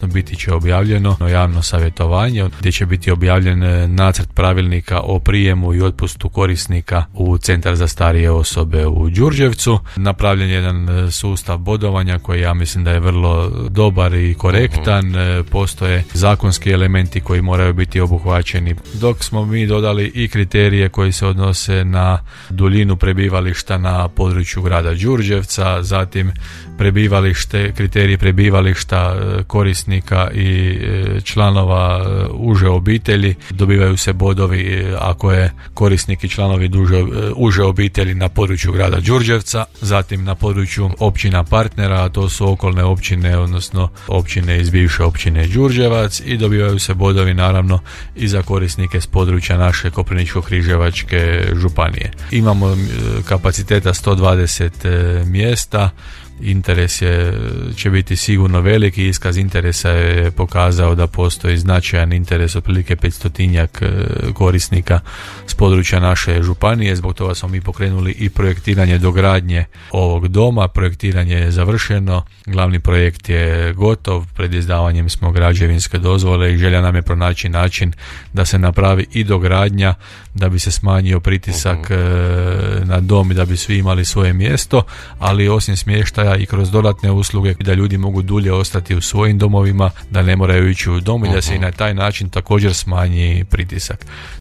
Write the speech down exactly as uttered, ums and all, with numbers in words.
biti će objavljeno javno savjetovanje gdje će biti objavljen nacrt pravilnika o prijemu i otpustu korisnika u Centar za starije osobe u Đurđevcu. Napravljen je jedan sustav bodovanja koji ja mislim da je vrlo dobar i korektan. Uh-huh. Postoje zakonski elementi koji moraju biti obuhvaćeni, dok smo mi dodali i kriterije koji se odnose na duljinu prebivališta na području grada Đurđevca, zatim prebivalište, kriterije prebivališta korisnika i članova uže obitelji. Dobivaju se bodovi ako je korisnik i članovi duže, uže obitelji na području grada Đurđevca, zatim na području općina partnera, a to su okolne općine, odnosno općine iz bivše općine Đurđevac, i dobivaju se bodovi naravno i za korisnike s područja naše Koprivničko-križevačke županije. Imamo kapaciteta sto dvadeset mjesta. Interes je, će biti sigurno veliki. Iskaz interesa je pokazao da postoji značajan interes, otprilike petstotinjak korisnika s područja naše županije. Zbog toga smo mi pokrenuli i projektiranje dogradnje ovog doma. Projektiranje je završeno, glavni projekt je gotov, pred izdavanjem smo građevinske dozvole i želja nam je pronaći način da se napravi i dogradnja da bi se smanjio pritisak uh-huh. na dom i da bi svi imali svoje mjesto, ali osim smještaja i kroz dodatne usluge da ljudi mogu dulje ostati u svojim domovima, da ne moraju ići u dom i da se i na taj način također smanji pritisak.